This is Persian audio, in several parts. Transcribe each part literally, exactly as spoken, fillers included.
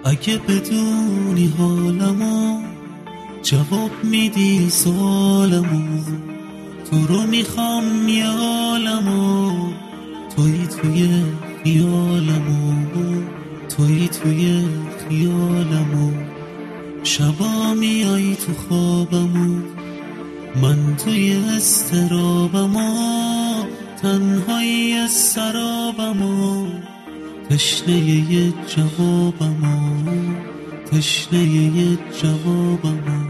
اگه بدونی حالمو جواب میدی سوالمو، تو رو میخوام میالمو، توی توی خیالمو، توی توی خیالمو. شبا میای تو خوابمو، من توی استرابمو، تنهایی سرابمو، تشنه یه جوابمو، تشنه یه جوابمو.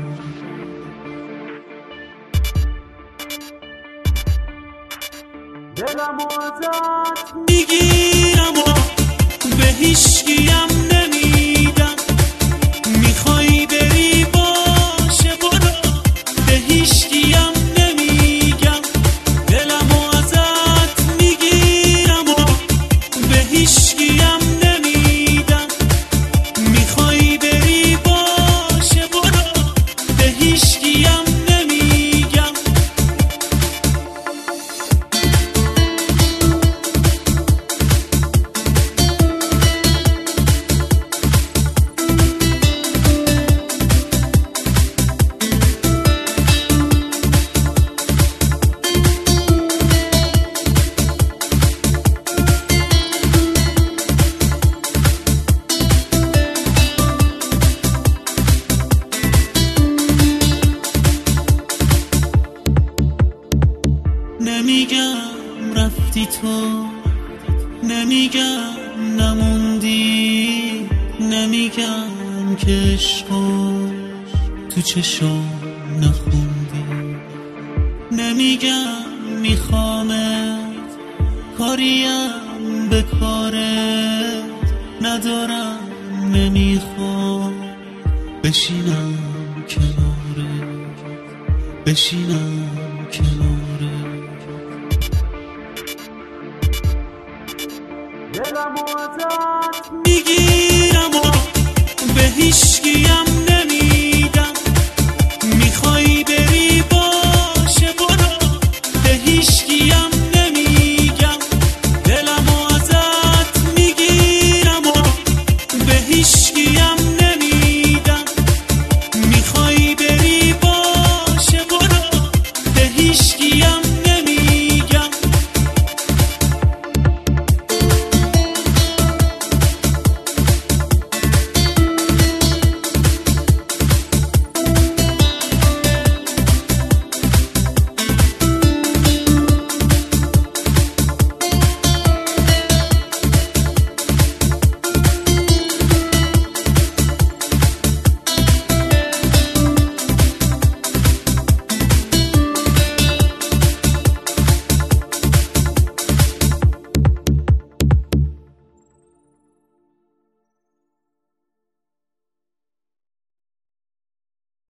دلمو ازت میگیرم و به هیچکیم نمیدم، میخوای بری باشه برو، به هیچکیم نمیگم. دلمو ازت میگیرم و به هیچکیم نمیدم، میخوای بری باشه برو، به هیچکیم نمیگم. نمیگم رفتی تو، نمیگم نموندی، نمیگم که عشقو تو چشم نخوندی، نمیگم میخوامت کاریم به کارت ندارم، نمیخوام بشینم کنارت، بشینم کنارت. دلمو ازت میگیرم و به هیچکیم